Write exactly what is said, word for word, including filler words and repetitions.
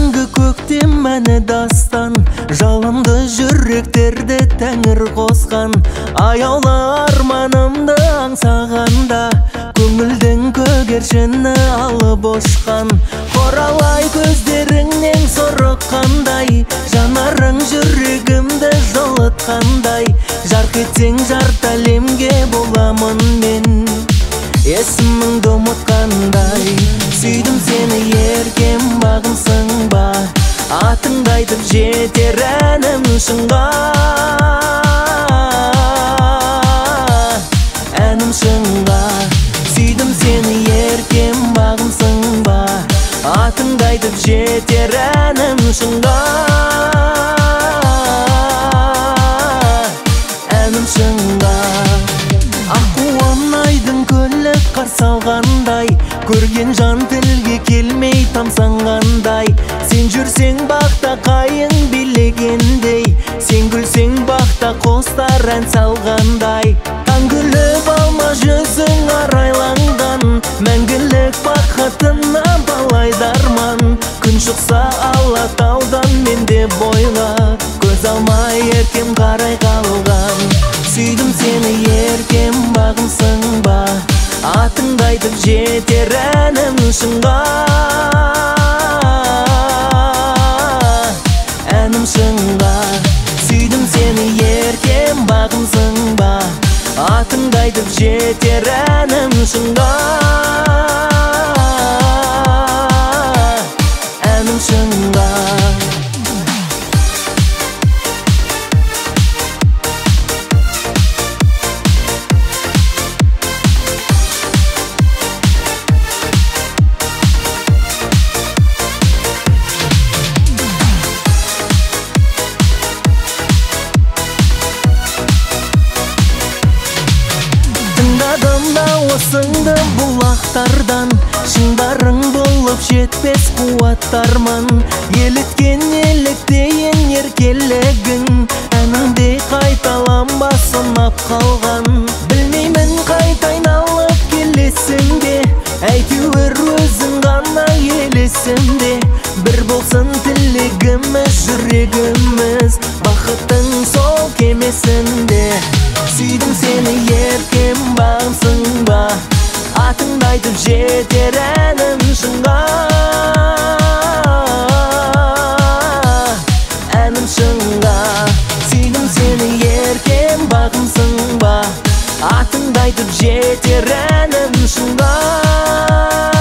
Мәңгі көктем мәні дастан, жалынды жүректерді тәңір қосқан. Аяулы арманымды аңсағанда, көңілдің көгершіні алып ұшқан. Қоралай көздеріңнен сұрыққандай, жанарың жүрегімді жылытқандай. Жарқ етсең жарты әлемге боламын мен, есіміңді ұмытқандай. Сүйдім сені еркем бағымсың ба, атыңды айтып жетер әнім шыңға. Әнім шыңға. Сүйдім сені еркем бағымсың ба, атыңды айтып жетер әнім шыңға. Әнім шыңға. Аққуым айдың көлік қарсы алғандай, көрген жан тілге келмей тамсанғандай. Сен жүрсең бақта қайың билегендей, сен күлсең бақта қостар ән салғандай. Таң күліп алма жүзің арайланған, мәңгілік бақытына балайды арман. Күн шықса Алатаудан менде бойла, көз алмай еркем қарай қалған. Сүйдім сені еркем бағымсың ба, атыңды айтып жетер әнім шыңға. Әнім шыңға. Сүйдім сені еркем бағымсың ба, атыңды айтып жетер әнім шыңға. Әнім шыңға. Осыңды бұлақтардан, шыңдарың болып жетпес қуаттарман. Еліткен еліктейін еркелігің, әніңдей қайталанбас ұнап қалған. Білмеймін қайта айналып келесің бе, әйтеуір өзің ғана елесімде. Бір болсын тілегіміз, жүрегіміз, бақыттың сол кемесінде. Сүйдім сені еркем бағымсың ба, атыңды айтып жетер әнім шыңға. Әнім шыңға. Сүйдім сені еркем бағымсың ба, атыңды айтып жетер әнім шыңға.